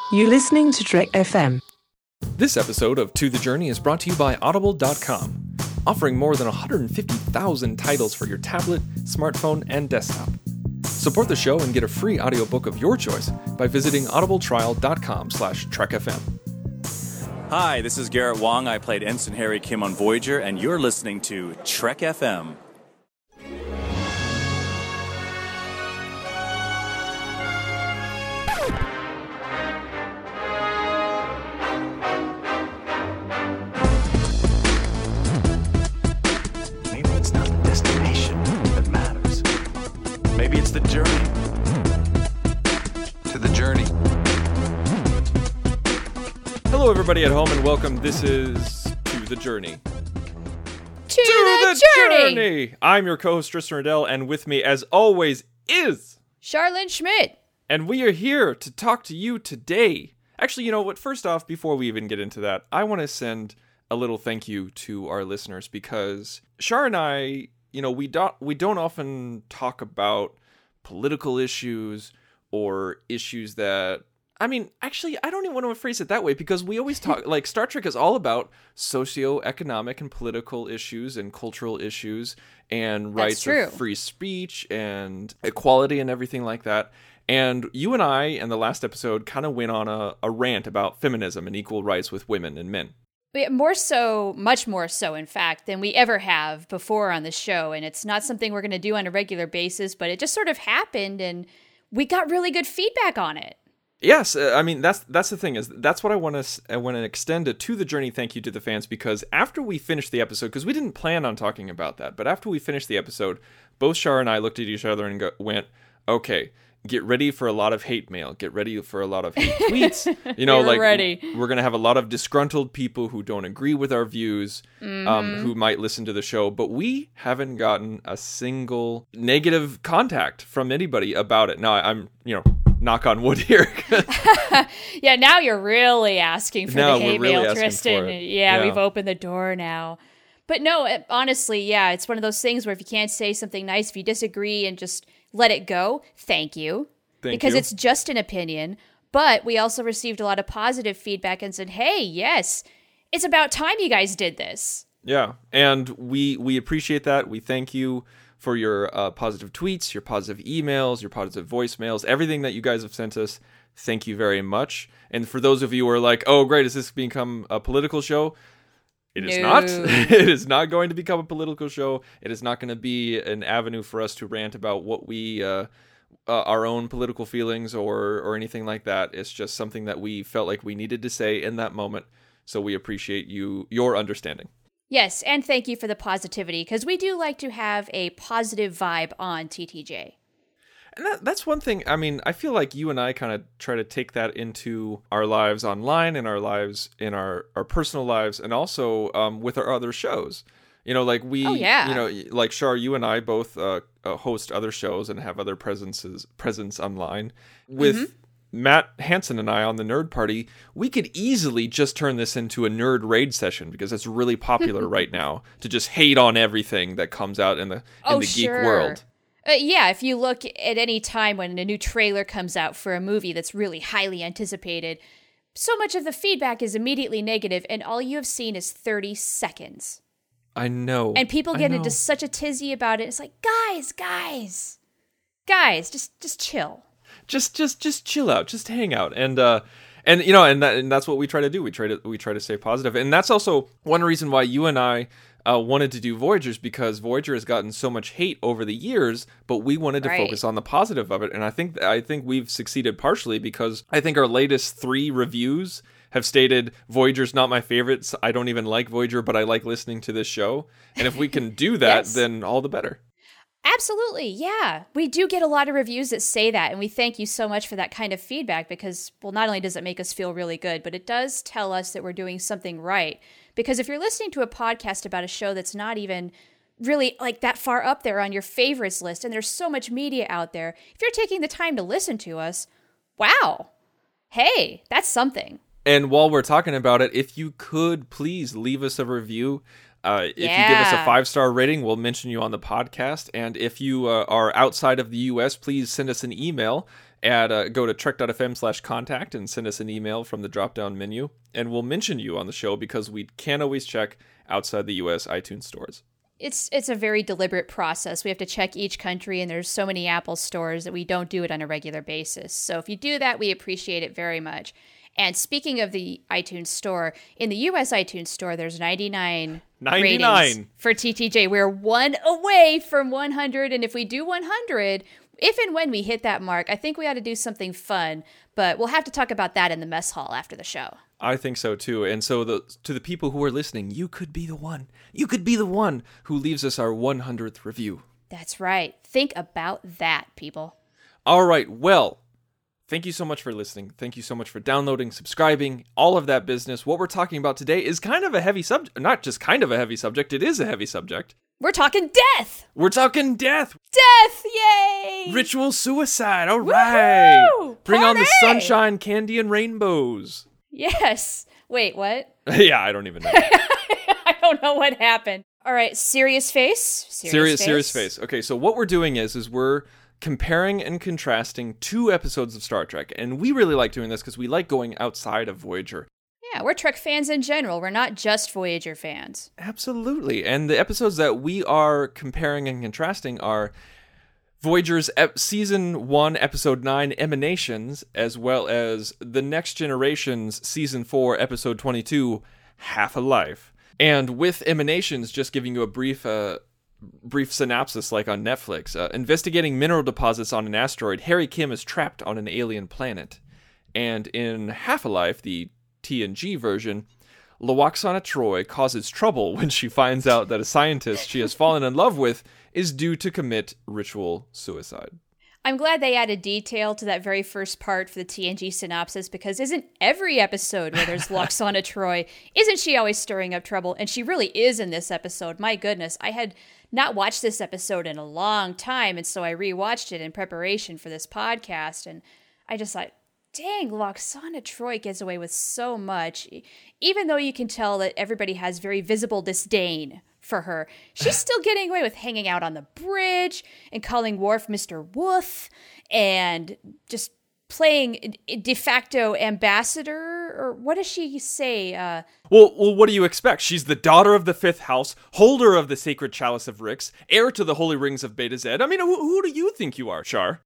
You're listening to Trek FM. This episode of To The Journey is brought to you by Audible.com, offering more than 150,000 titles for your tablet, smartphone, and desktop. Support the show and get a free audiobook of your choice by visiting audibletrial.com/TrekFM. Hi, this is Garrett Wong. I played Ensign Harry Kim on Voyager, and you're listening to Trek FM. Maybe it's not the destination that matters. Maybe it's the journey. To the journey. Hello, everybody at home, and welcome. This is To The Journey. To the journey! I'm your co-host, Tristan Riddell, and with me, as always, is... Charlene Schmidt. And we are here to talk to you today. Actually, you know what? First off, before we even get into that, I want to send a little thank you to our listeners because Char and I, you know, we don't often talk about political issues or issues that... I mean, actually, I don't even want to phrase it that way because we always talk, like, Star Trek is all about socioeconomic and political issues and cultural issues and rights of free speech and equality and everything like that. And you and I, in the last episode, kind of went on a rant about feminism and equal rights with women and men. More so, much more so, in fact, than we ever have before on the show. And it's not something we're going to do on a regular basis, but it just sort of happened and we got really good feedback on it. Yes, I mean, that's the thing, is that's what I want to extend a To The Journey thank you to the fans, because after we finished the episode, because we didn't plan on talking about that, but after we finished the episode, both Char and I looked at each other and went, okay, get ready for a lot of hate mail, get ready for a lot of hate tweets, you know, like, ready. We're going to have a lot of disgruntled people who don't agree with our views, who might listen to the show, but we haven't gotten a single negative contact from anybody about it. Now, I'm, you know, knock on wood here. Yeah, now you're really asking for the hate mail, Tristan. Yeah, we've opened the door now. But no, honestly, yeah, it's one of those things where if you can't say something nice, if you disagree and just let it go, thank you. Because it's just an opinion. But we also received a lot of positive feedback and said, hey, yes, it's about time you guys did this. Yeah, and we appreciate that. We thank you for your positive tweets, your positive emails, your positive voicemails, everything that you guys have sent us. Thank you very much. And for those of you who are like, oh, great, has this become a political show? It is not. It is not going to become a political show. It is not going to be an avenue for us to rant about what we, our own political feelings or anything like that. It's just something that we felt like we needed to say in that moment. So we appreciate your understanding. Yes, and thank you for the positivity, because we do like to have a positive vibe on TTJ. And that's one thing, I mean, I feel like you and I kind of try to take that into our lives online and our lives in our personal lives, and also with our other shows. You know, like you know, like Char, you and I both host other shows and have other presence online. With Matt Hansen and I on the Nerd Party, we could easily just turn this into a nerd raid session because it's really popular right now to just hate on everything that comes out in the geek world. Yeah, if you look at any time when a new trailer comes out for a movie that's really highly anticipated, so much of the feedback is immediately negative, and all you have seen is 30 seconds. I know. And people get into such a tizzy about it. It's like, guys, just chill. Just chill out, just hang out, and you know, and that's what we try to do. We try to stay positive, and that's also one reason why you and I wanted to do Voyagers, because Voyager has gotten so much hate over the years, but we wanted to focus on the positive of it, and I think we've succeeded partially because I think our latest 3 reviews have stated Voyager's not my favorite. I don't even like Voyager, but I like listening to this show, and if we can do that, then all the better. Absolutely, yeah. We do get a lot of reviews that say that, and we thank you so much for that kind of feedback because, well, not only does it make us feel really good, but it does tell us that we're doing something right. Because if you're listening to a podcast about a show that's not even really like that far up there on your favorites list, and there's so much media out there, if you're taking the time to listen to us, wow, hey, that's something. And while we're talking about it, if you could please leave us a review, If you give us a 5-star rating, we'll mention you on the podcast. And if you are outside of the U.S., please send us an email at go to trek.fm/contact and send us an email from the drop-down menu. And we'll mention you on the show because we can't always check outside the U.S. iTunes stores. It's a very deliberate process. We have to check each country, and there's so many Apple stores that we don't do it on a regular basis. So if you do that, we appreciate it very much. And speaking of the iTunes store, in the US iTunes store, there's 99 ratings for TTJ. We're one away from 100. And if we do 100, if and when we hit that mark, I think we ought to do something fun. But we'll have to talk about that in the mess hall after the show. I think so, too. And so to the people who are listening, you could be the one. You could be the one who leaves us our 100th review. That's right. Think about that, people. All right. Well, thank you so much for listening. Thank you so much for downloading, subscribing, all of that business. What we're talking about today is kind of a heavy subject. Not just kind of a heavy subject. It is a heavy subject. We're talking death. We're talking death. Death. Yay. Ritual suicide. All right. Woo-hoo! Bring on Party! the sunshine, candy, and rainbows. Yes. Wait, what? Yeah, I don't even know. I don't know what happened. All right, serious face. Serious face. Okay, so what we're doing is we're comparing and contrasting 2 episodes of Star Trek. And we really like doing this because we like going outside of Voyager. Yeah, we're Trek fans in general. We're not just Voyager fans. Absolutely. And the episodes that we are comparing and contrasting are Voyager's Season 1, Episode 9, Emanations, as well as The Next Generation's Season 4, Episode 22, Half a Life. And with Emanations, just giving you a brief synopsis like on Netflix. Investigating mineral deposits on an asteroid, Harry Kim is trapped on an alien planet. And in Half a Life, the TNG version, Lwaxana Troi causes trouble when she finds out that a scientist she has fallen in love with is due to commit ritual suicide. I'm glad they added detail to that very first part for the TNG synopsis, because isn't every episode where there's Lwaxana Troi, isn't she always stirring up trouble? And she really is in this episode. My goodness, I had not watched this episode in a long time, and so I rewatched it in preparation for this podcast, and I just thought, dang, Lwaxana Troi gets away with so much. Even though you can tell that everybody has very visible disdain for her, she's still getting away with hanging out on the bridge and calling Worf Mr. Woof and just playing de facto ambassador, or what does she say? Well, what do you expect? She's the daughter of the 5th House, holder of the sacred chalice of Rix, heir to the holy rings of Beta Z. I mean, who do you think you are, Shar?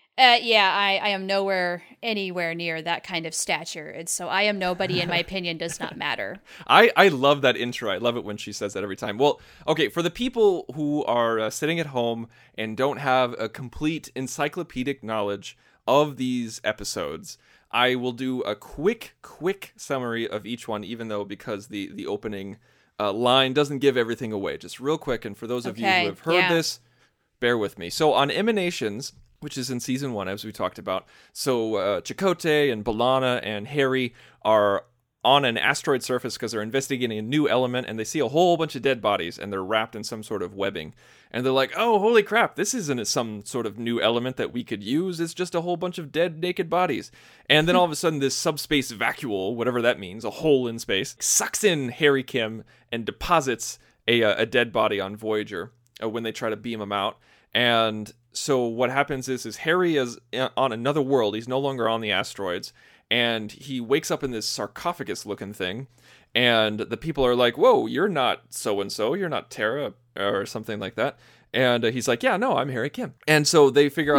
Yeah, I am anywhere near that kind of stature, and so I am nobody, and my opinion does not matter. I love that intro. I love it when she says that every time. Well, okay, for the people who are sitting at home and don't have a complete encyclopedic knowledge of these episodes, I will do a quick summary of each one, even though because the opening line doesn't give everything away. Just real quick, and for those of you who have heard this, bear with me. So on Emanations, which is in Season 1, as we talked about. So Chakotay and B'Elanna and Harry are on an asteroid surface because they're investigating a new element, and they see a whole bunch of dead bodies, and they're wrapped in some sort of webbing. And they're like, oh, holy crap, this isn't some sort of new element that we could use. It's just a whole bunch of dead, naked bodies. And then all of a sudden, this subspace vacuole, whatever that means, a hole in space, sucks in Harry Kim and deposits a dead body on Voyager when they try to beam him out. And so what happens is Harry is on another world. He's no longer on the asteroids. And he wakes up in this sarcophagus-looking thing. And the people are like, whoa, you're not so-and-so. You're not Tara or something like that. And he's like, yeah, no, I'm Harry Kim. And so they figure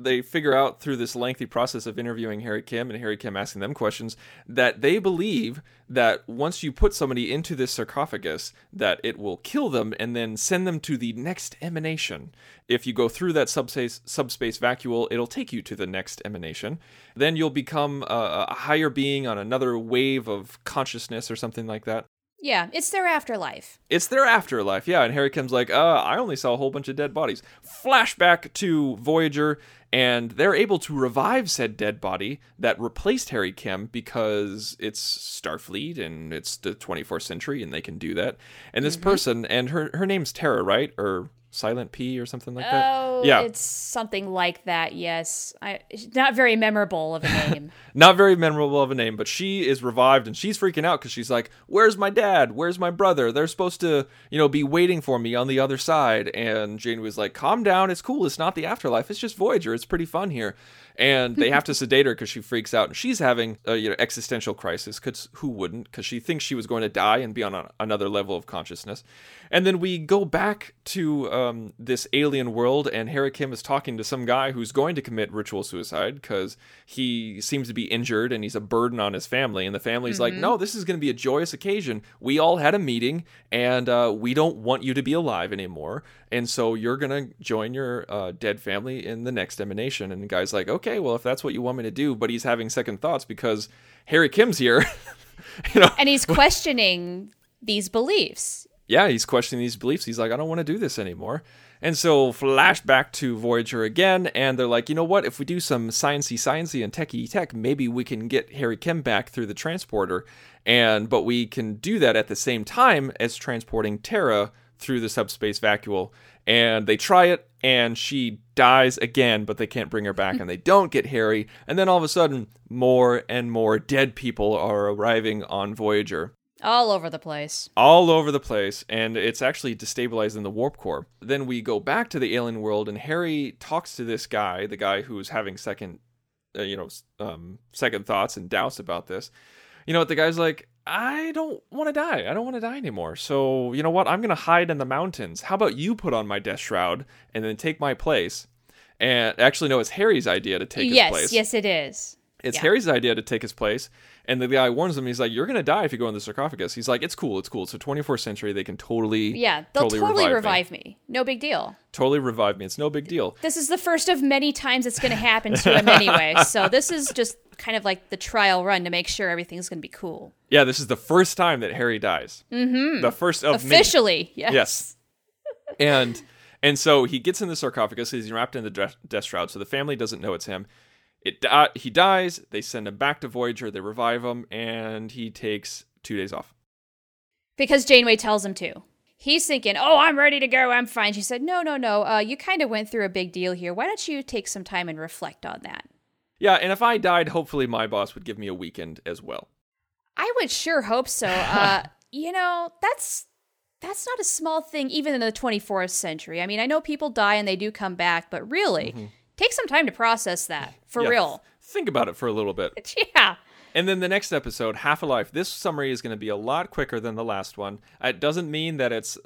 out through this lengthy process of interviewing Harry Kim and Harry Kim asking them questions that they believe that once you put somebody into this sarcophagus, that it will kill them and then send them to the next emanation. If you go through that subspace vacuole, it'll take you to the next emanation. Then you'll become a higher being on another wave of consciousness or something like that. Yeah, it's their afterlife. It's their afterlife, yeah. And Harry Kim's like, I only saw a whole bunch of dead bodies. Flashback to Voyager, and they're able to revive said dead body that replaced Harry Kim because it's Starfleet and it's the 24th century and they can do that. And this person, and her name's Tara, right? Or Silent P or something like Oh, that. Yeah, it's something like that, yes. Not very memorable of a name. not very memorable of a name, but she is revived and she's freaking out because she's like, "Where's my dad? Where's my brother? They're supposed to, be waiting for me on the other side." And Janeway's like, "Calm down. It's cool. It's not the afterlife. It's just Voyager. It's pretty fun here." And they have to sedate her because she freaks out, and she's having a existential crisis. Because who wouldn't? Because she thinks she was going to die and be on another level of consciousness. And then we go back to this alien world, and Harry Kim is talking to some guy who's going to commit ritual suicide because he seems to be injured and he's a burden on his family. And the family's like, "No, this is going to be a joyous occasion. We all had a meeting, and we don't want you to be alive anymore. And so you're going to join your dead family in the next emanation." And the guy's like, "Okay, well, if that's what you want me to do," but he's having second thoughts because Harry Kim's here. And he's questioning these beliefs. Yeah, he's questioning these beliefs. He's like, "I don't want to do this anymore." And so flashback to Voyager again, and they're like, "You know what? If we do some sciencey and techie tech, maybe we can get Harry Kim back through the transporter. But we can do that at the same time as transporting Tara through the subspace vacuole." And they try it, and she dies again, but they can't bring her back, and they don't get Harry. And then all of a sudden, more and more dead people are arriving on Voyager. All over the place. All over the place, and it's actually destabilizing the warp core. Then we go back to the alien world, and Harry talks to this guy, the guy who's having second thoughts and doubts about this. The guy's like, "I don't want to die. I don't want to die anymore. So, you know what? I'm going to hide in the mountains. How about you put on my death shroud and then take my place?" And actually, no, it's Harry's idea to take his place. Yes, it is. It's Harry's idea to take his place. And the guy warns him. He's like, "You're going to die if you go in the sarcophagus." He's like, It's cool. It's 24th century. They can totally they'll totally revive me. No big deal. Totally revive me. It's no big deal. This is the first of many times it's going to happen to him anyway. So this is just kind of like the trial run to make sure everything's going to be cool. Yeah, this is the first time that Harry dies. Mm-hmm. The first of officially, many. Yes. And so he gets in the sarcophagus. He's wrapped in the death shroud, so the family doesn't know it's him. He dies. They send him back to Voyager. They revive him, and he takes 2 days off. Because Janeway tells him to. He's thinking, "Oh, I'm ready to go. I'm fine." She said, No. You kind of went through a big deal here. Why don't you take some time and reflect on that? Yeah, and if I died, hopefully my boss would give me a weekend as well. I would sure hope so. That's not a small thing, even in the 24th century. I mean, I know people die and they do come back, but really, take some time to process that, for real. Think about it for a little bit. Yeah. And then the next episode, Half a Life. This summary is going to be a lot quicker than the last one. It doesn't mean that it's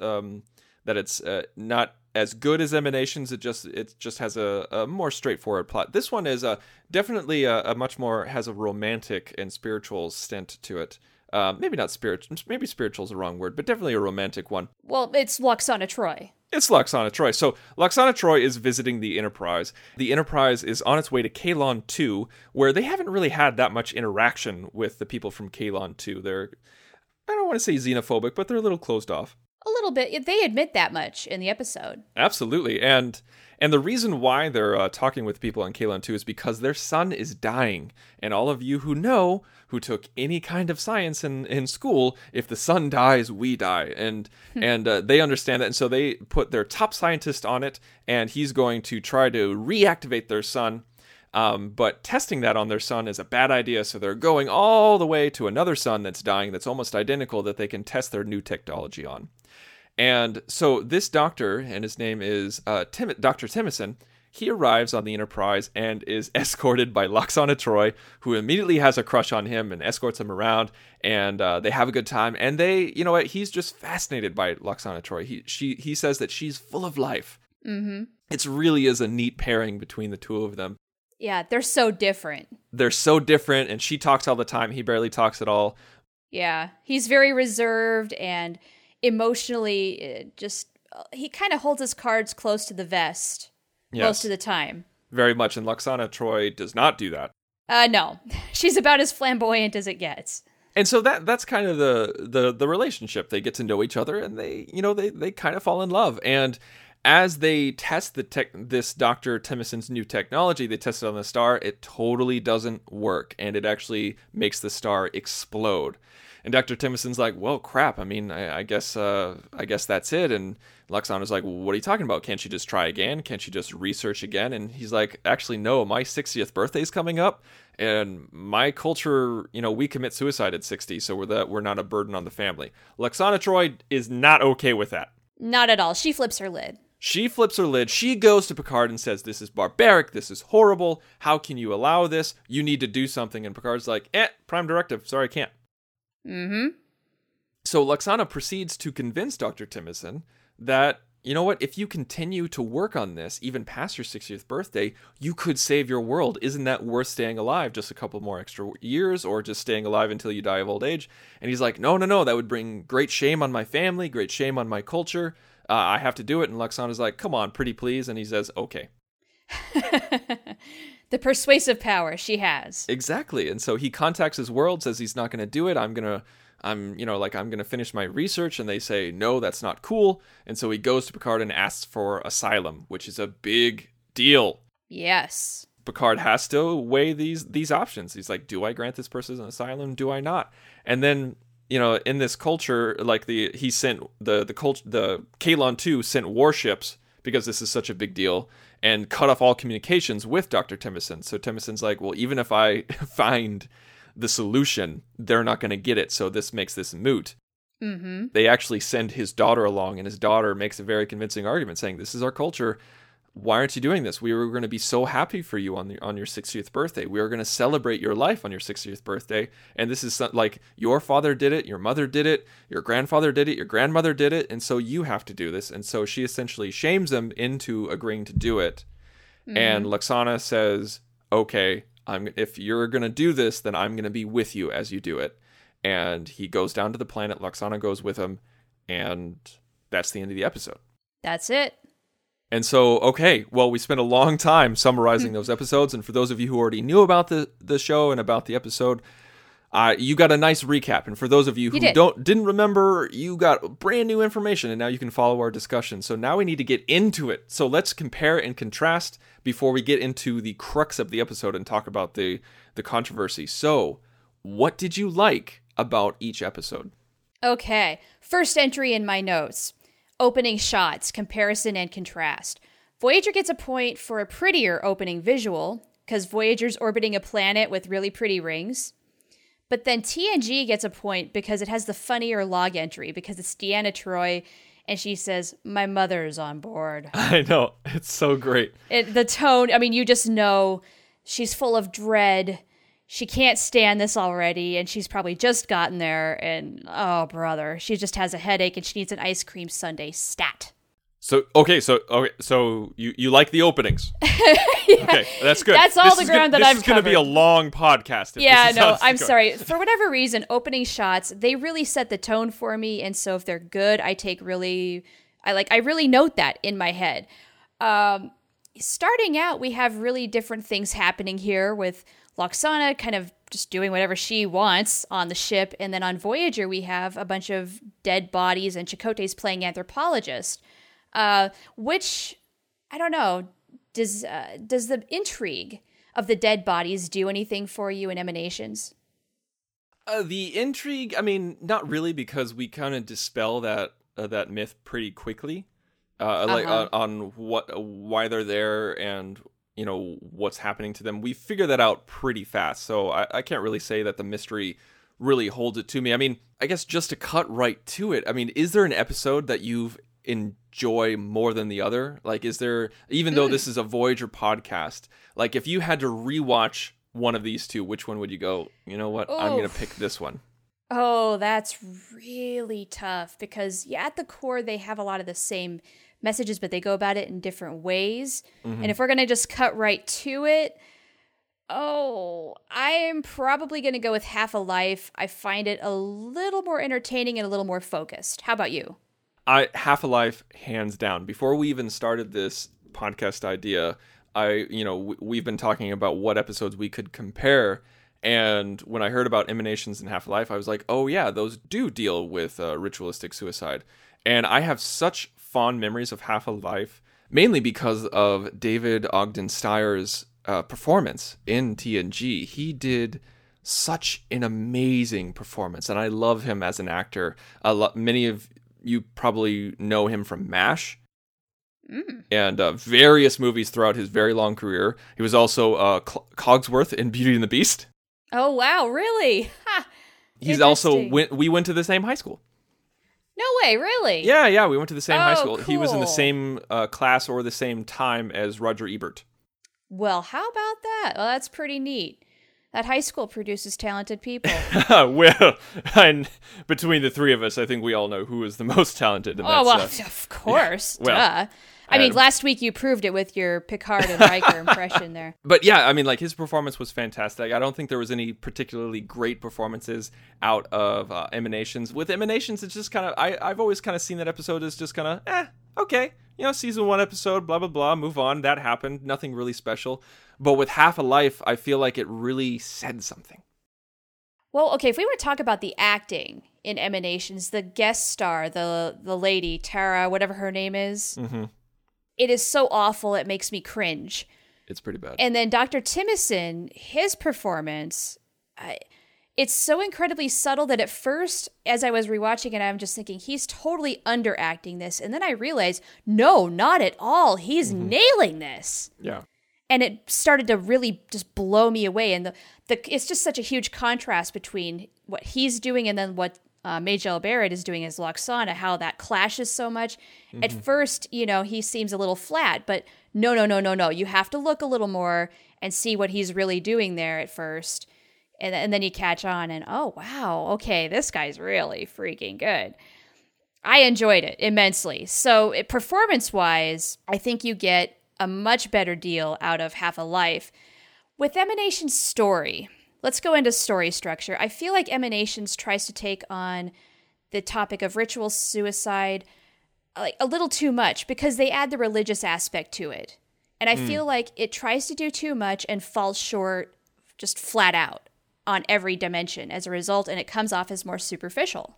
not as good as Emanations. It just has a more straightforward plot. This one is definitely a much more, has a romantic and spiritual stint to it. Maybe not spiritual. Maybe spiritual is the wrong word, but definitely a romantic one. Well, it's Lwaxana Troi. It's Lwaxana Troi. So Lwaxana Troi is visiting the Enterprise. The Enterprise is on its way to Kaylon 2, where they haven't really had that much interaction with the people from Kaylon 2. They're, I don't want to say xenophobic, but they're a little closed off. A little bit. They admit that much in the episode. Absolutely. And the reason why they're talking with people on Kaylon 2 is because their son is dying. And all of you who took any kind of science in school, if the sun dies, we die. And they understand that. And so they put their top scientist on it, and he's going to try to reactivate their son. But testing that on their son is a bad idea. So they're going all the way to another son that's dying, that's almost identical, that they can test their new technology on. And so this doctor, and his name is Dr. Timison, he arrives on the Enterprise and is escorted by Lwaxana Troi, who immediately has a crush on him and escorts him around, and they have a good time. And he's just fascinated by Lwaxana Troi. He says that she's full of life. Mm-hmm. It really is a neat pairing between the two of them. Yeah, they're so different. They're so different, and she talks all the time. He barely talks at all. Yeah, he's very reserved and emotionally he kind of holds his cards close to the vest most of the time. Very much, and Lwaxana Troi does not do that. No. She's about as flamboyant as it gets. And so that's kind of the relationship. They get to know each other, and they kind of fall in love. And as they test this Dr. Timison's new technology, they test it on the star, it totally doesn't work, and it actually makes the star explode. And Dr. Timoson's like, well, crap. I mean, I guess that's it. And Lwaxana's like, well, what are you talking about? Can't you just try again? Can't you just research again? And he's like, actually, no, my 60th birthday's coming up. And my culture, we commit suicide at 60, so we're not a burden on the family. Lwaxana Troi is not okay with that. Not at all. She flips her lid. She flips her lid. She goes to Picard and says, this is barbaric. This is horrible. How can you allow this? You need to do something. And Picard's like, prime directive. Sorry, I can't. Mm-hmm. So Lwaxana proceeds to convince Dr. Timoson that, you know what, if you continue to work on this, even past your 60th birthday, you could save your world. Isn't that worth staying alive just a couple more extra years, or just staying alive until you die of old age? And he's like, no, that would bring great shame on my family, great shame on my culture. I have to do it. And Lwaxana's like, come on, pretty please. And he says, okay. The persuasive power she has. Exactly. And so he contacts his world, says he's not going to do it. I'm going to finish my research. And they say, no, that's not cool. And so he goes to Picard and asks for asylum, which is a big deal. Yes. Picard has to weigh these options. He's like, do I grant this person an asylum? Do I not? And then, in this culture, like the Kaylon 2 sent warships, because this is such a big deal, and cut off all communications with Dr. Timoson. So Timoson's like, well, even if I find the solution, they're not going to get it. So this makes this moot. Mm-hmm. They actually send his daughter along, and his daughter makes a very convincing argument saying, this is our culture. Why aren't you doing this? We were going to be so happy for you on your 60th birthday. We were going to celebrate your life on your 60th birthday. And this is like, your father did it, your mother did it, your grandfather did it, your grandmother did it. And so you have to do this. And so she essentially shames them into agreeing to do it. Mm-hmm. And Lwaxana says, okay, if you're going to do this, then I'm going to be with you as you do it. And he goes down to the planet. Lwaxana goes with him. And that's the end of the episode. That's it. And so, okay, well, we spent a long time summarizing those episodes. And for those of you who already knew about the show and about the episode, you got a nice recap. And for those of you who didn't remember, you got brand new information. And now you can follow our discussion. So now we need to get into it. So let's compare and contrast before we get into the crux of the episode and talk about the controversy. So what did you like about each episode? Okay, first entry in my notes. Opening shots, comparison and contrast. Voyager gets a point for a prettier opening visual, because Voyager's orbiting a planet with really pretty rings. But then TNG gets a point because it has the funnier log entry, because it's Deanna Troi, and she says, my mother's on board. I know, it's so great. The tone, I mean, you just know she's full of dread. She can't stand this already, and she's probably just gotten there, and oh, brother, she just has a headache, and she needs an ice cream sundae stat. So you like the openings? Yeah, okay, that's good. That's all the ground that I've covered. This is going to be a long podcast. Yeah, no, I'm sorry. For whatever reason, opening shots, they really set the tone for me, and so if they're good, I really note that in my head. Starting out, we have really different things happening here with Lwaxana kind of just doing whatever she wants on the ship. And then on Voyager, we have a bunch of dead bodies and Chakotay's playing anthropologist, which, I don't know, does the intrigue of the dead bodies do anything for you in Emanations? The intrigue, I mean, not really, because we kind of dispel that myth pretty quickly. On why they're there and what's happening to them. We figure that out pretty fast, so I can't really say that the mystery really holds it to me. I mean, I guess just to cut right to it, I mean, is there an episode that you've enjoy more than the other? Like, is there, even though this is a Voyager podcast, like if you had to rewatch one of these two, which one would you go, you know what, I'm going to pick this one? Oh, that's really tough, because at the core, they have a lot of the same messages, but they go about it in different ways. Mm-hmm. And if we're going to just cut right to it, I am probably going to go with Half a Life. I find it a little more entertaining and a little more focused. How about you? Half a Life, hands down. Before we even started this podcast idea, we've been talking about what episodes we could compare. And when I heard about Emanations and Half a Life, I was like, oh yeah, those do deal with ritualistic suicide. And I have such fond memories of Half a Life, mainly because of David Ogden Steyer's performance in TNG. He did such an amazing performance, and I love him as an actor. Many of you probably know him from MASH and various movies throughout his very long career. He was also Cogsworth in Beauty and the Beast. Oh, wow, really? Ha! He's also we went to the same high school. No way, really? Yeah, we went to the same high school. Cool. He was in the same class or the same time as Roger Ebert. Well, how about that? Well, that's pretty neat. That high school produces talented people. Well, and between the three of us, I think we all know who is the most talented. And Of course. Yeah. Duh. I mean, last week you proved it with your Picard and Riker impression there. But yeah, I mean, like, his performance was fantastic. I don't think there was any particularly great performances out of Emanations. With Emanations, it's just kind of, I've always kind of seen that episode as just kind of, okay. Season 1 episode, blah, blah, blah, move on. That happened. Nothing really special. But with Half a Life, I feel like it really said something. Well, okay, if we were to talk about the acting in Emanations, the guest star, the lady, Tara, whatever her name is, it is so awful it makes me cringe. It's pretty bad. And then Dr. Timison, his performance, it's so incredibly subtle that at first, as I was rewatching it, I'm just thinking, he's totally underacting this. And then I realized, no, not at all. He's nailing this. Yeah. And it started to really just blow me away. And it's just such a huge contrast between what he's doing and then what Majel Barrett is doing as Loxana, how that clashes so much. At first, he seems a little flat, but no. You have to look a little more and see what he's really doing there at first. And then you catch on and, oh, wow, okay, this guy's really freaking good. I enjoyed it immensely. So performance-wise, I think you get a much better deal out of Half a Life. With Emanation's story, let's go into story structure. I feel like Emanations tries to take on the topic of ritual suicide like a little too much because they add the religious aspect to it. And I feel like it tries to do too much and falls short just flat out on every dimension as a result, and it comes off as more superficial.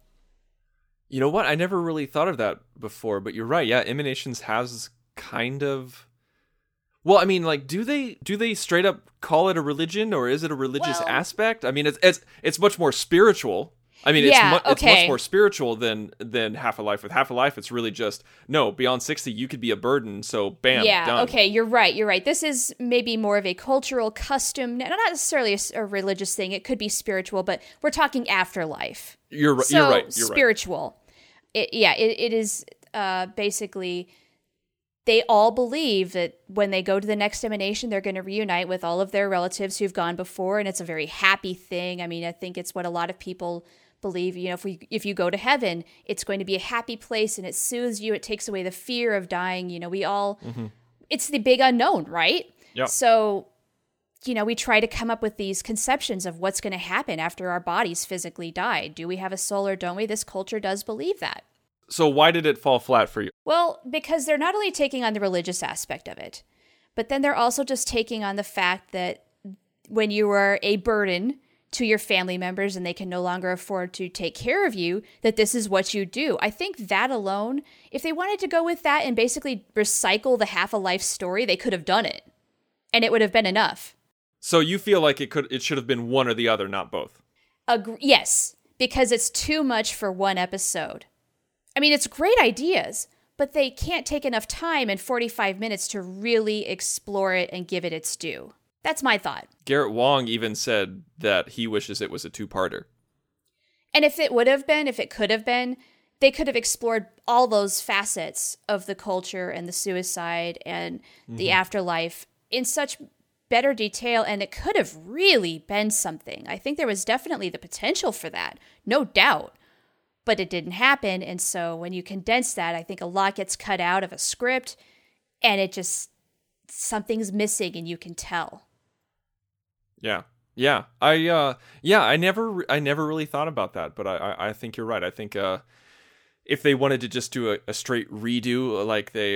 You know what? I never really thought of that before, but you're right. Yeah, Emanations has kind of... Well, I mean, like, do they straight up call it a religion, or is it a religious aspect? I mean, it's much more spiritual. I mean, it's much more spiritual than Half a Life. With Half a Life, it's really just, no, beyond 60, you could be a burden, so bam, done. Okay, you're right. This is maybe more of a cultural custom, not necessarily a religious thing. It could be spiritual, but we're talking afterlife. You're right. You're spiritual. Right. It is basically... They all believe that when they go to the next emanation, they're going to reunite with all of their relatives who've gone before, and it's a very happy thing. I mean, I think it's what a lot of people believe. If you go to heaven, it's going to be a happy place, and it soothes you. It takes away the fear of dying. We all, it's the big unknown, right? Yeah. So, we try to come up with these conceptions of what's going to happen after our bodies physically die. Do we have a soul or don't we? This culture does believe that. So why did it fall flat for you? Well, because they're not only taking on the religious aspect of it, but then they're also just taking on the fact that when you are a burden to your family members and they can no longer afford to take care of you, that this is what you do. I think that alone, if they wanted to go with that and basically recycle the Half a Life story, they could have done it. And it would have been enough. So you feel like it should have been one or the other, not both? Yes, because it's too much for one episode. I mean, it's great ideas, but they can't take enough time in 45 minutes to really explore it and give it its due. That's my thought. Garrett Wang even said that he wishes it was a two-parter. And if it could have been, they could have explored all those facets of the culture and the suicide and the afterlife in such better detail, and it could have really been something. I think there was definitely the potential for that, no doubt. But it didn't happen, and so when you condense that, I think a lot gets cut out of a script, and it just, something's missing, and you can tell. Yeah. I never really thought about that, but I think you're right. I think if they wanted to just do a straight redo,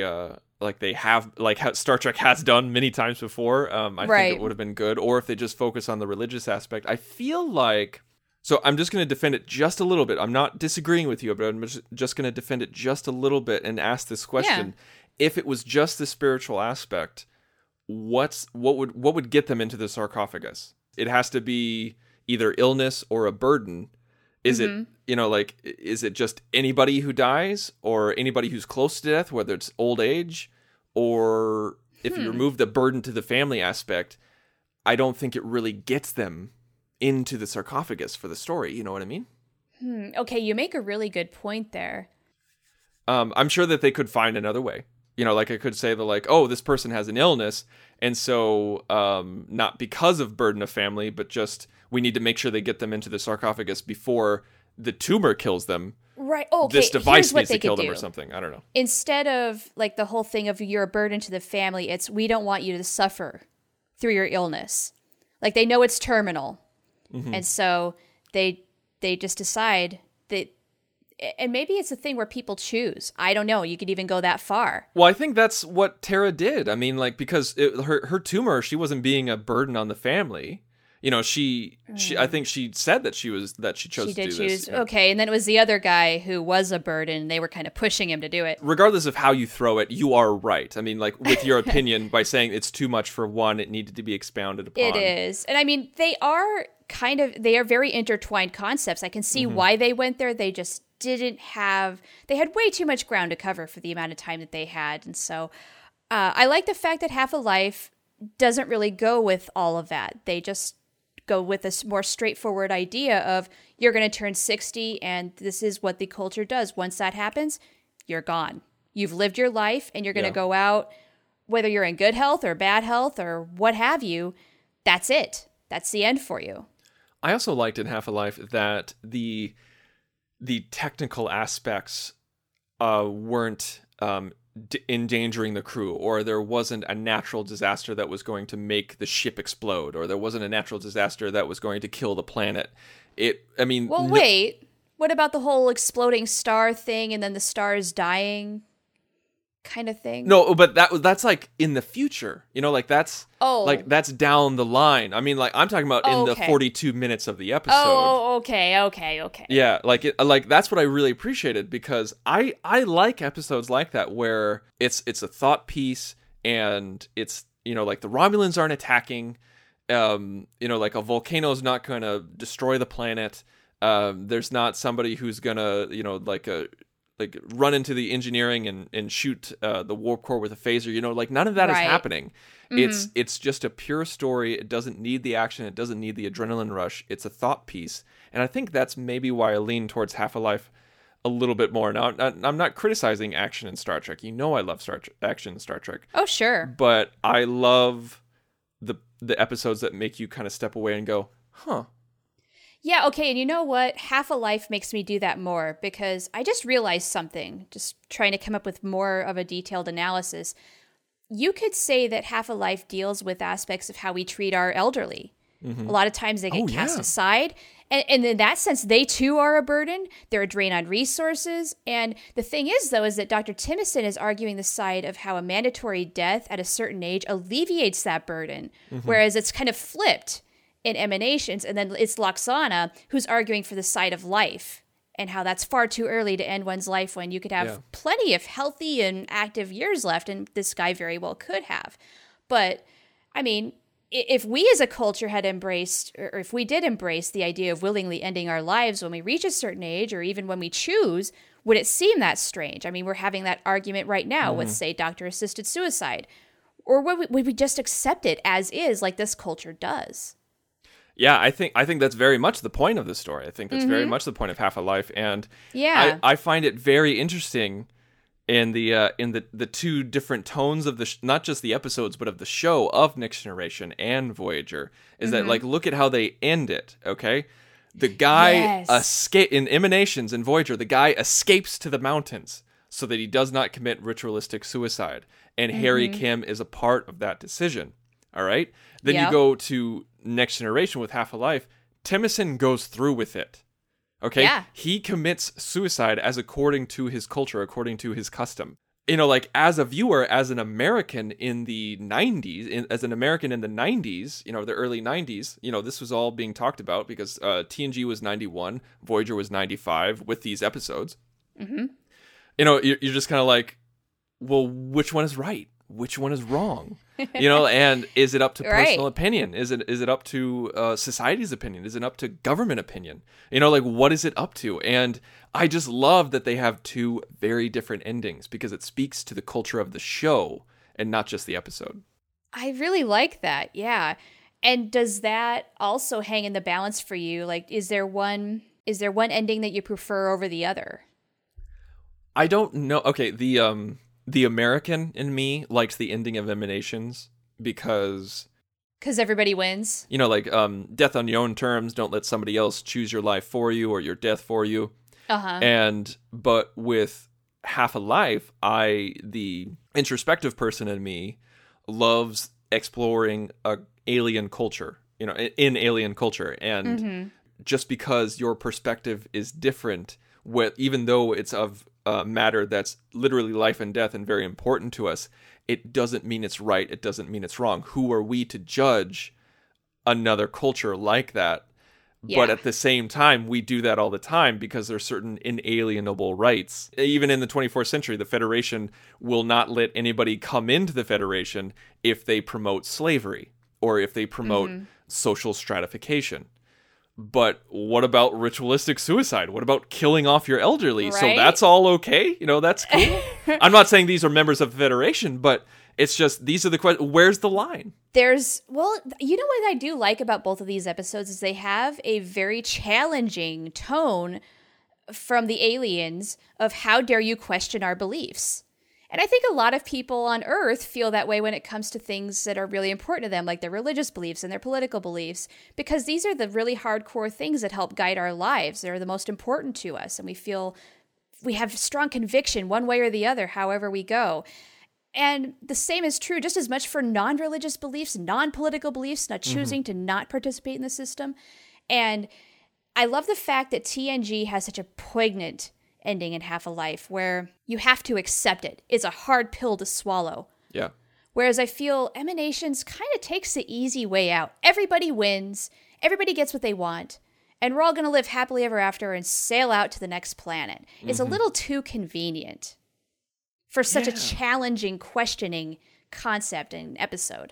like Star Trek has done many times before, I think it would have been good. Or if they just focus on the religious aspect, I feel like. So I'm just going to defend it just a little bit. I'm not disagreeing with you, but I'm just going to defend it just a little bit and ask this question. Yeah. If it was just the spiritual aspect, what would get them into the sarcophagus? It has to be either illness or a burden, is it, like, is it just anybody who dies or anybody who's close to death, whether it's old age, or if you remove the burden to the family aspect, I don't think it really gets them into the sarcophagus for the story. You know what I mean? Okay, you make a really good point there. I'm sure that they could find another way. Like I could say this person has an illness, and so not because of burden of family, but just we need to make sure they get them into the sarcophagus before the tumor kills them. Right. Okay. This device Here's what needs to they kill could them or do. something. I don't know. Instead of like the whole thing of you're a burden to the family, it's we don't want you to suffer through your illness. Like they know it's terminal, and so they just decide that. And maybe it's a thing where people choose. I don't know. You could even go that far. Well, I think that's what Tara did. I mean, like, because her tumor, she wasn't being a burden on the family. She I think she said that she chose to do this. Okay, and then it was the other guy who was a burden, and they were kind of pushing him to do it. Regardless of how you throw it, you are right. I mean, like, with your opinion, by saying it's too much for one, it needed to be expounded upon. It is. And I mean, they are very intertwined concepts. I can see why they went there. They just they had way too much ground to cover for the amount of time that they had. And so I like the fact that Half a Life doesn't really go with all of that. They just go with a more straightforward idea of you're going to turn 60 and this is what the culture does. Once that happens, you're gone. You've lived your life and you're going to go out, whether you're in good health or bad health or what have you, that's it. That's the end for you. I also liked in Half a Life that the technical aspects weren't endangering the crew, or there wasn't a natural disaster that was going to make the ship explode, or there wasn't a natural disaster that was going to kill the planet. Wait. What about the whole exploding star thing and then the stars dying kind of thing? No, but that's like in the future. That's that's down the line. I mean, like I'm talking about in the 42 minutes of the episode. Okay. Yeah, like that's what I really appreciated, because I like episodes like that where it's a thought piece, and it's like the Romulans aren't attacking. Like a volcano is not going to destroy the planet. There's not somebody who's gonna run into the engineering and shoot the warp core with a phaser. Like none of that is happening. It's just a pure story. It doesn't need the action. It doesn't need the adrenaline rush. It's a thought piece. And I think that's maybe why I lean towards Half a Life a little bit more. Now, I'm not criticizing action in Star Trek. I love action in Star Trek. Oh, sure. But I love the episodes that make you kind of step away and go, huh. Yeah, okay, and you know what? Half a Life makes me do that more, because I just realized something, just trying to come up with more of a detailed analysis. You could say that Half a Life deals with aspects of how we treat our elderly. A lot of times they get cast aside, and in that sense, they too are a burden. They're a drain on resources, and the thing is, though, is that Dr. Timison is arguing the side of how a mandatory death at a certain age alleviates that burden, whereas it's kind of flipped in Emanations, and then it's Lwaxana who's arguing for the side of life and how that's far too early to end one's life when you could have plenty of healthy and active years left, and this guy very well could have. But, I mean, if we as a culture had embraced, or if we did embrace the idea of willingly ending our lives when we reach a certain age, or even when we choose, would it seem that strange? I mean, we're having that argument right now with, say, doctor-assisted suicide. Or would we just accept it as is, like this culture does? Yeah, I think that's very much the point of the story. I think that's very much the point of Half a Life, and I find it very interesting in the two different tones of the not just the episodes, but of the show of Next Generation and Voyager. Is that like, look at how they end it? Okay, the guy in Emanations and Voyager, the guy escapes to the mountains so that he does not commit ritualistic suicide, and Harry Kim is a part of that decision. All right, then you go to Next Generation with Half a Life. Timison goes through with it. Okay? Yeah. He commits suicide as according to his culture, according to his custom. Like as a viewer, as an American in the 90s, as an American in the 90s, the early 90s, this was all being talked about because TNG was 91, Voyager was 95 with these episodes. You're just kind of like, well, which one is right? which one is wrong? And is it up to Right. personal opinion? Is it up to society's opinion? Is it up to government opinion? Like, what is it up to? And I just love that they have two very different endings because it speaks to the culture of the show and not just the episode. I really like that. Yeah. And does that also hang in the balance for you? Like, is there one ending that you prefer over the other? I don't know. Okay, the American in me likes the ending of Emanations because everybody wins. Death on your own terms. Don't let somebody else choose your life for you or your death for you. But with Half a Life, the introspective person in me loves exploring a alien culture, in alien culture. And just because your perspective is different, even though it's of matter that's literally life and death and very important to us, it doesn't mean it's right. It doesn't mean it's wrong. Who are we to judge another culture like that? Yeah. But at the same time, we do that all the time because there's certain inalienable rights. Even in the 24th century, the Federation will not let anybody come into the Federation if they promote slavery or if they promote social stratification. But what about ritualistic suicide? What about killing off your elderly? Right? So that's all okay? That's cool. I'm not saying these are members of the Federation, but it's just, these are the questions. Where's the line? What I do like about both of these episodes is they have a very challenging tone from the aliens of how dare you question our beliefs. And I think a lot of people on Earth feel that way when it comes to things that are really important to them, like their religious beliefs and their political beliefs, because these are the really hardcore things that help guide our lives. They're the most important to us, and we feel we have strong conviction one way or the other, however we go. And the same is true just as much for non-religious beliefs, non-political beliefs, not choosing to not participate in the system. And I love the fact that TNG has such a poignant ending in Half a Life where you have to accept it. It's a hard pill to swallow. Yeah. Whereas I feel Emanations kind of takes the easy way out. Everybody wins. Everybody gets what they want. And we're all going to live happily ever after and sail out to the next planet. It's a little too convenient for such a challenging, questioning concept and episode.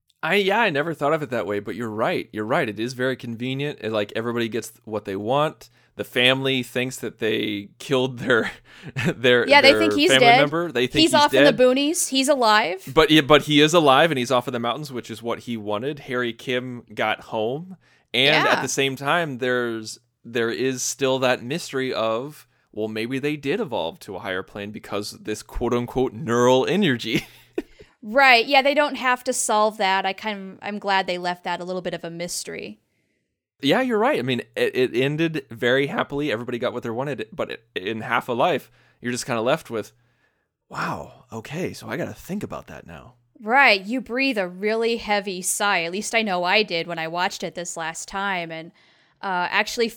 I never thought of it that way, but you're right. You're right. It is very convenient. Everybody gets what they want. The family thinks that they killed their they think he's family dead. member. They think he's off dead. in the boonies. He's alive. But he is alive and he's off in the mountains, which is what he wanted. Harry Kim got home, and at the same time, there is still that mystery of, well, maybe they did evolve to a higher plane because of this quote unquote neural energy. Right. Yeah, they don't have to solve that. I'm glad they left that a little bit of a mystery. Yeah, you're right. I mean, it ended very happily. Everybody got what they wanted. But in Half a Life, you're just kind of left with, wow, okay, so I got to think about that now. Right. You breathe a really heavy sigh. At least I know I did when I watched it this last time. And actually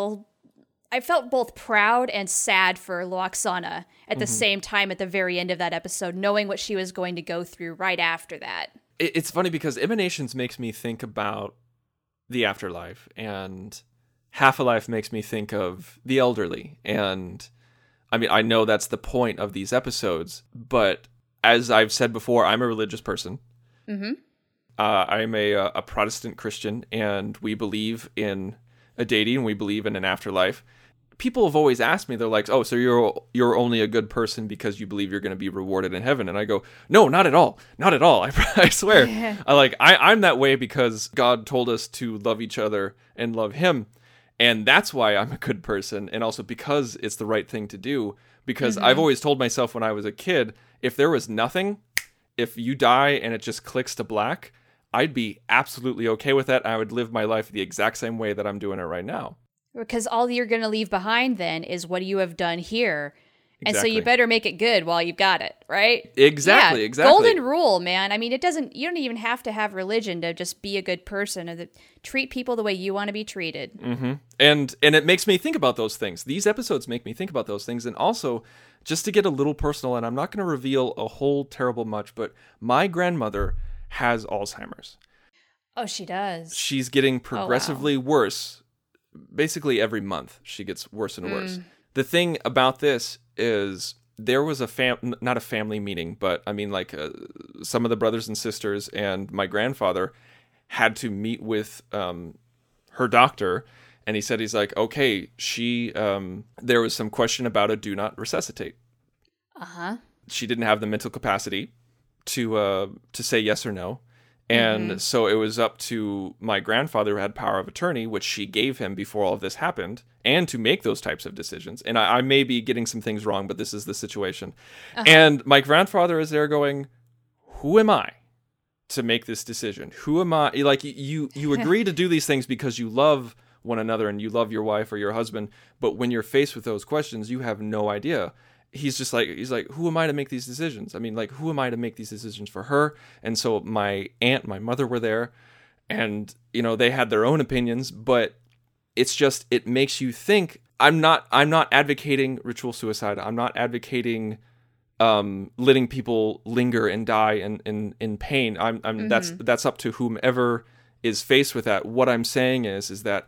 I felt both proud and sad for Lwaxana at the same time at the very end of that episode, knowing what she was going to go through right after that. It's funny because Emanations makes me think about the afterlife, and Half a Life makes me think of the elderly. And I mean, I know that's the point of these episodes, but as I've said before, I'm a religious person. I'm a Protestant Christian, and we believe in a deity and we believe in an afterlife. People have always asked me, they're like, oh, so you're only a good person because you believe you're going to be rewarded in heaven. And I go, no, not at all. Not at all. I swear. I'm that way because God told us to love each other and love him. And that's why I'm a good person. And also because it's the right thing to do. Because I've always told myself when I was a kid, if there was nothing, if you die and it just clicks to black, I'd be absolutely okay with that. I would live my life the exact same way that I'm doing it right now. Because all you're going to leave behind then is what you have done here. Exactly. And so you better make it good while you've got it, right? Exactly. Golden rule, man. I mean, you don't even have to have religion to just be a good person or treat people the way you want to be treated. Mm-hmm. And it makes me think about those things. These episodes make me think about those things. And also, just to get a little personal, and I'm not going to reveal a whole terrible much, but my grandmother has Alzheimer's. Oh, she does. She's getting progressively worse. Basically every month she gets worse and worse. The thing about this is there was not a family meeting, but I mean, like some of the brothers and sisters and my grandfather had to meet with her doctor, and he said, he's like, okay, there was some question about a do not resuscitate. She didn't have the mental capacity to say yes or no. And so it was up to my grandfather, who had power of attorney, which she gave him before all of this happened, and to make those types of decisions. And I may be getting some things wrong, but this is the situation. And my grandfather is there going, who am I to make this decision? Who am I? Like, you agree to do these things because you love one another and you love your wife or your husband. But when you're faced with those questions, you have no idea. He's like, who am I to make these decisions? I mean, like, who am I to make these decisions for her? And so my aunt, my mother were there, and, you know, they had their own opinions, but it's just, it makes you think. I'm not advocating ritual suicide. I'm not advocating letting people linger and die in pain. That's up to whomever is faced with that. What I'm saying is that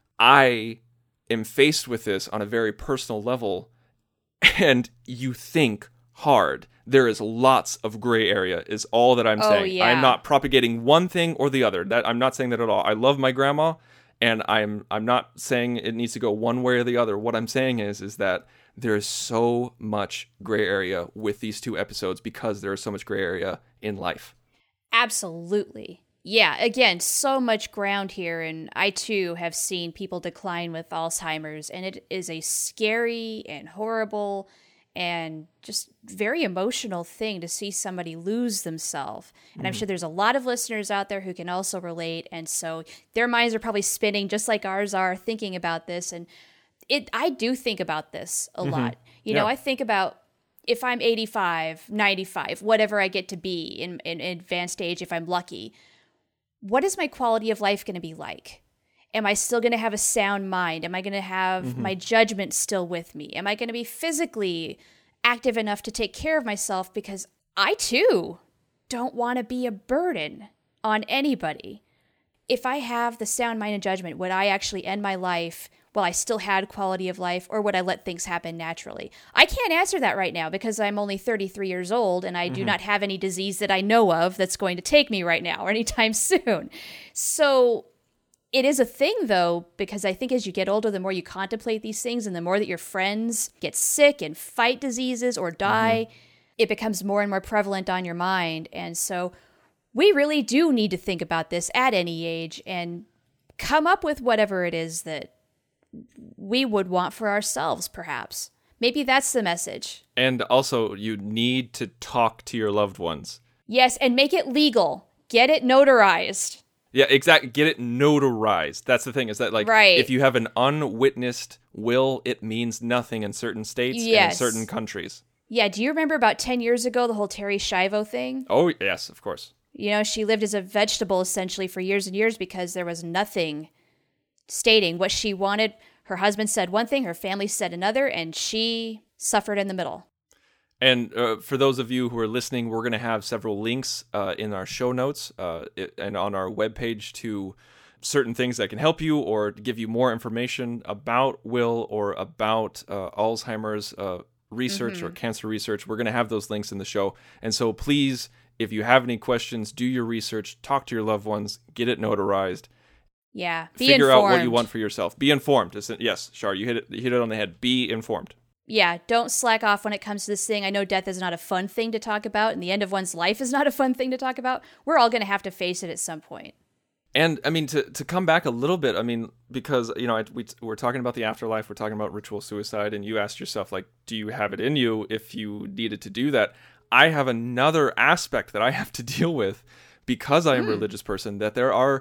I am faced with this on a very personal level, and you think hard. There is lots of gray area, is all that I'm saying. Yeah. I'm not propagating one thing or the other. That I'm not saying that at all. I love my grandma, and I'm not saying it needs to go one way or the other. What I'm saying is that there is so much gray area with these two episodes because there is so much gray area in life. Absolutely. Yeah, again, so much ground here, and I too have seen people decline with Alzheimer's, and it is a scary and horrible and just very emotional thing to see somebody lose themselves. And I'm sure there's a lot of listeners out there who can also relate, and so their minds are probably spinning just like ours are, thinking about this. And I do think about this a lot. You know, I think about, if I'm 85, 95, whatever I get to be in advanced age, if I'm lucky, what is my quality of life going to be like? Am I still going to have a sound mind? Am I going to have my judgment still with me? Am I going to be physically active enough to take care of myself? Because I, too, don't want to be a burden on anybody. If I have the sound mind and judgment, would I actually end my life while I still had quality of life, or would I let things happen naturally? I can't answer that right now because I'm only 33 years old and I do not have any disease that I know of that's going to take me right now or anytime soon. So it is a thing, though, because I think as you get older, the more you contemplate these things and the more that your friends get sick and fight diseases or die, it becomes more and more prevalent on your mind. And so we really do need to think about this at any age and come up with whatever it is that we would want for ourselves, perhaps. Maybe that's the message. And also, you need to talk to your loved ones. Yes, and make it legal. Get it notarized. Yeah, exactly. Get it notarized. That's the thing, is that, like, if you have an unwitnessed will, it means nothing in certain states and in certain countries. Yeah, do you remember about 10 years ago, the whole Terri Schiavo thing? Oh, yes, of course. You know, she lived as a vegetable, essentially, for years and years because there was nothing stating what she wanted. Her husband said one thing, her family said another, and she suffered in the middle. And for those of you who are listening, we're going to have several links in our show notes and on our webpage to certain things that can help you or give you more information about Will or about Alzheimer's research or cancer research. We're going to have those links in the show. And so please, if you have any questions, do your research, talk to your loved ones, get it notarized. Yeah, figure out what you want for yourself. Be informed. Yes, Shar, you hit it on the head. Be informed. Yeah, don't slack off when it comes to this thing. I know death is not a fun thing to talk about, and the end of one's life is not a fun thing to talk about. We're all going to have to face it at some point. And, I mean, to come back a little bit, I mean, because, you know, we're talking about the afterlife, we're talking about ritual suicide, and you asked yourself, like, do you have it in you if you needed to do that? I have another aspect that I have to deal with because I am a religious person, that there are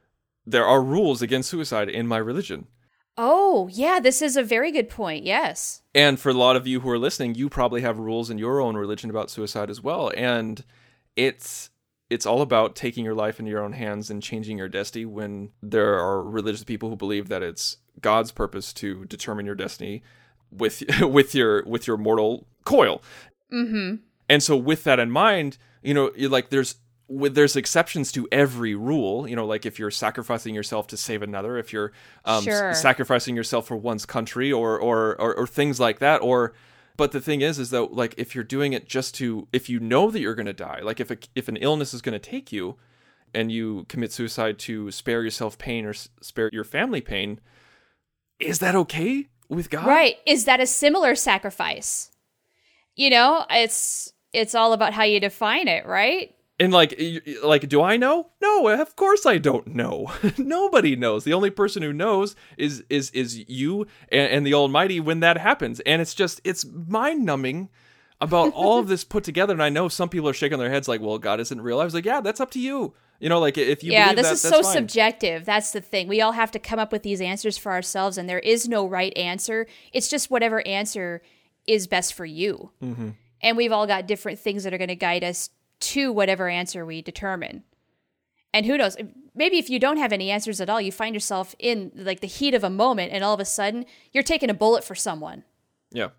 rules against suicide in my religion. Oh, yeah, this is a very good point, yes. And for a lot of you who are listening, you probably have rules in your own religion about suicide as well. And it's all about taking your life into your own hands and changing your destiny, when there are religious people who believe that it's God's purpose to determine your destiny with your mortal coil. Mm-hmm. And so with that in mind, you know, there's exceptions to every rule, you know, like if you're sacrificing yourself to save another, if you're sacrificing yourself for one's country or things like that, or But the thing is that like if you're doing it if you know that you're going to die, like if an illness is going to take you, and you commit suicide to spare yourself pain or spare your family pain, is that okay with God? Right? Is that a similar sacrifice? You know, it's all about how you define it, right? And like, do I know? No, of course I don't know. Nobody knows. The only person who knows is you and the Almighty when that happens. And it's mind-numbing about all of this put together. And I know some people are shaking their heads like, well, God isn't real. I was like, yeah, that's up to you. You know, like if you believe this is that's so fine. subjective. That's the thing. We all have to come up with these answers for ourselves, and there is no right answer. It's just whatever answer is best for you. Mm-hmm. And we've all got different things that are going to guide us to whatever answer we determine. And who knows? Maybe if you don't have any answers at all, you find yourself in like the heat of a moment, and all of a sudden you're taking a bullet for someone. Yeah.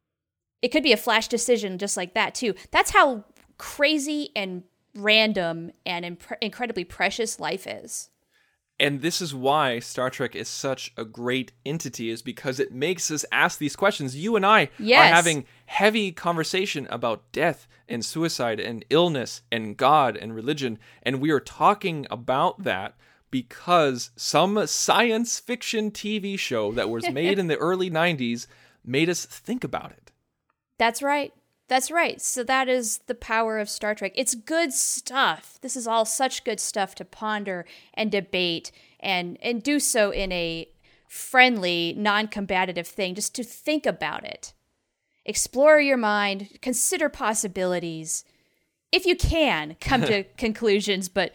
It could be a flash decision just like that too. That's how crazy and random and incredibly precious life is. And this is why Star Trek is such a great entity, is because it makes us ask these questions. You and I are having heavy conversation about death and suicide and illness and God and religion. And we are talking about that because some science fiction TV show that was made in the early 90s made us think about it. That's right. That's right. So that is the power of Star Trek. It's good stuff. This is all such good stuff to ponder and debate and do so in a friendly, non-combative thing, just to think about it. Explore your mind, consider possibilities. If you can, come to conclusions, but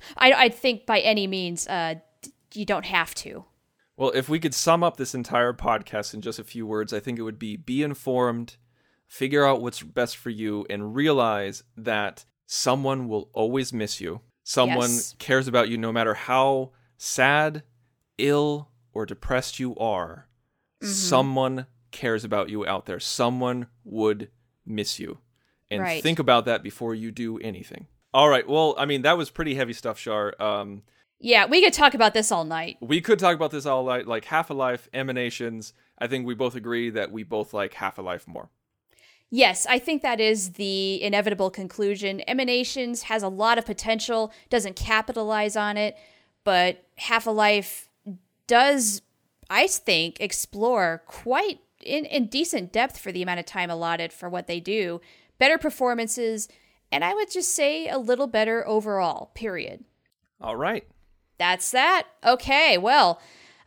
I think by any means you don't have to. Well, if we could sum up this entire podcast in just a few words, I think it would be informed, figure out what's best for you, and realize that someone will always miss you. Someone cares about you no matter how sad, ill, or depressed you are. Mm-hmm. Someone cares about you out there. Someone would miss you. And think about that before you do anything. All right. Well, I mean, that was pretty heavy stuff, Shar. Yeah, we could talk about this all night. We could talk about this all night, like Half-Life, Emanations. I think we both agree that we both like Half-Life more. Yes, I think that is the inevitable conclusion. Emanations has a lot of potential, doesn't capitalize on it, but Half-Life does, I think, explore quite in decent depth for the amount of time allotted for what they do. Better performances, and I would just say a little better overall, period. All right. That's that. Okay, well,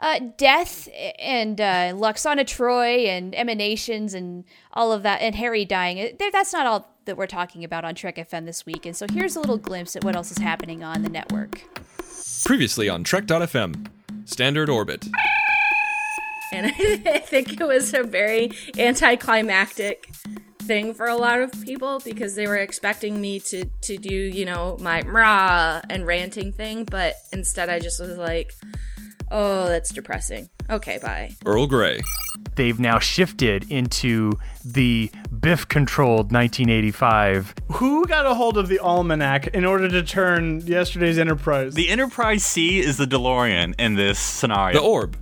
Death and Lwaxana Troi and Emanations and all of that, and Harry dying, that's not all that we're talking about on Trek FM this week. And so here's a little glimpse at what else is happening on the network. Previously on Trek.fm, Standard Orbit. And I think it was a very anticlimactic thing for a lot of people because they were expecting me to do, you know, my rah and ranting thing. But instead I just was like, oh, that's depressing. Okay, bye. Earl Grey. They've now shifted into the Biff-controlled 1985. Who got a hold of the almanac in order to turn yesterday's Enterprise? The Enterprise C is the DeLorean in this scenario. The Orb.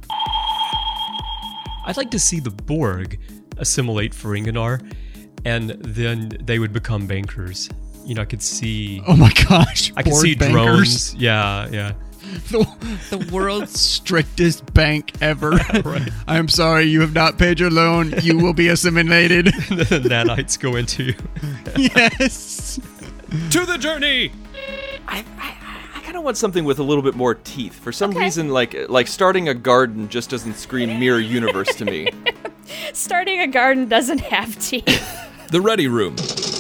I'd like to see the Borg assimilate Ferenginar, and then they would become bankers. You know, I could see... Oh my gosh. I could see bankers. Drones. Yeah. The world's strictest bank ever. Right. I'm sorry, you have not paid your loan. You will be assimilated. The nanites go into you. Yes. To the journey! I kind of want something with a little bit more teeth. For some reason, like starting a garden just doesn't scream Mirror Universe to me. Starting a garden doesn't have teeth. The Ready Room.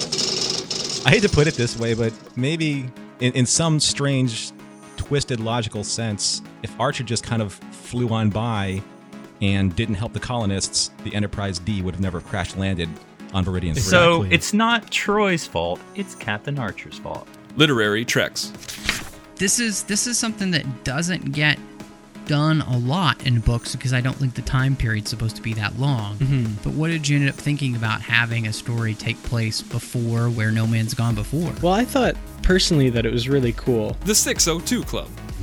I hate to put it this way, but maybe in some strange, twisted logical sense, if Archer just kind of flew on by and didn't help the colonists, the Enterprise D would have never crash landed on Viridian 3. So it's not Troy's fault, it's Captain Archer's fault. Literary Treks. This is something that doesn't get done a lot in books because I don't think the time period's supposed to be that long. Mm-hmm. But what did you end up thinking about having a story take place before Where No Man's Gone Before? Well, I thought personally that it was really cool. The 602 Club.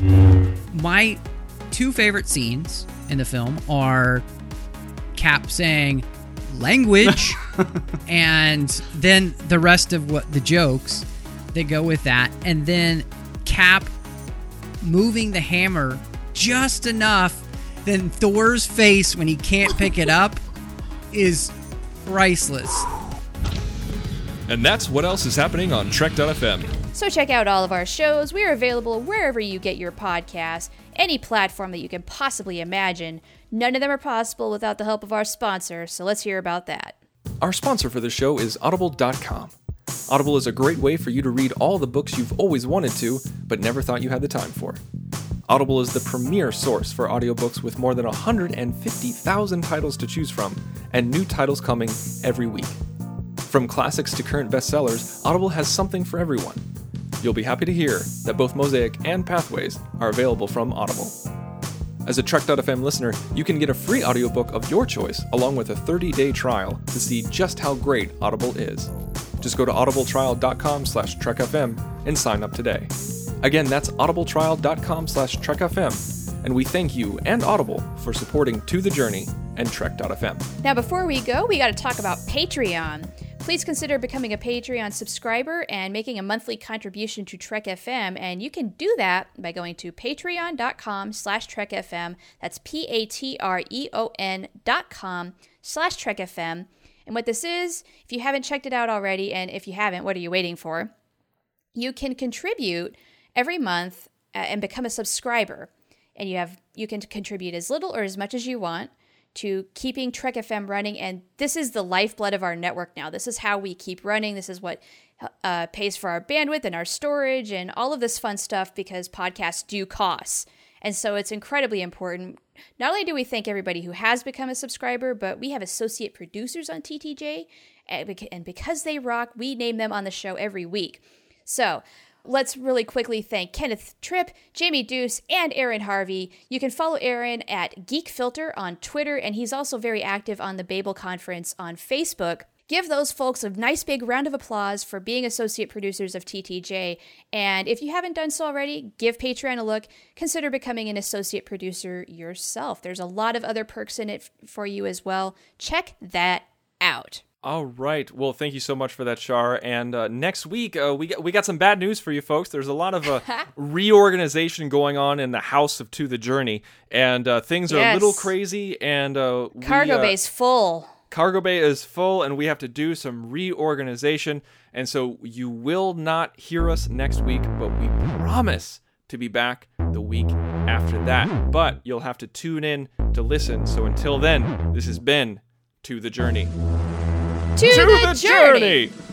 My two favorite scenes in the film are Cap saying, language. And then the rest of what the jokes, they go with that. And then Cap moving the hammer just enough, then Thor's face when he can't pick it up is priceless. And that's what else is happening on Trek.fm. So check out all of our shows. We are available wherever you get your podcasts, any platform that you can possibly imagine. None of them are possible without the help of our sponsor, so let's hear about that. Our sponsor for the show is Audible.com. Audible is a great way for you to read all the books you've always wanted to, but never thought you had the time for. Audible is the premier source for audiobooks with more than 150,000 titles to choose from, and new titles coming every week. From classics to current bestsellers, Audible has something for everyone. You'll be happy to hear that both Mosaic and Pathways are available from Audible. As a Trek.fm listener, you can get a free audiobook of your choice along with a 30-day trial to see just how great Audible is. Just go to audibletrial.com/trekfm and sign up today. Again, that's audibletrial.com/trekfm, and we thank you and Audible for supporting To The Journey and Trek.fm. Now, before we go, we got to talk about Patreon. Please consider becoming a Patreon subscriber and making a monthly contribution to Trek FM, and you can do that by going to patreon.com/trekfm. That's patreon.com/trekfm. And what this is, if you haven't checked it out already, and if you haven't, what are you waiting for? You can contribute every month and become a subscriber, and you can contribute as little or as much as you want to keeping Trek FM running, and this is the lifeblood of our network now. This is how we keep running. This is what pays for our bandwidth and our storage and all of this fun stuff, because podcasts do cost. And so it's incredibly important. Not only do we thank everybody who has become a subscriber, but we have associate producers on TTJ, and because they rock, we name them on the show every week. So let's really quickly thank Kenneth Tripp, Jamie Deuce, and Aaron Harvey. You can follow Aaron at Geek Filter on Twitter, and he's also very active on the Babel Conference on Facebook. Give those folks a nice big round of applause for being associate producers of TTJ. And if you haven't done so already, give Patreon a look. Consider becoming an associate producer yourself. There's a lot of other perks in it for you as well. Check that out. All right. Well, thank you so much for that, Shar. And next week, we got some bad news for you folks. There's a lot of reorganization going on in the House of To The Journey, and things are a little crazy. And Cargo bay's full. Cargo bay is full, and we have to do some reorganization. And so you will not hear us next week, but we promise to be back the week after that. But you'll have to tune in to listen. So until then, this has been To The Journey. To the journey!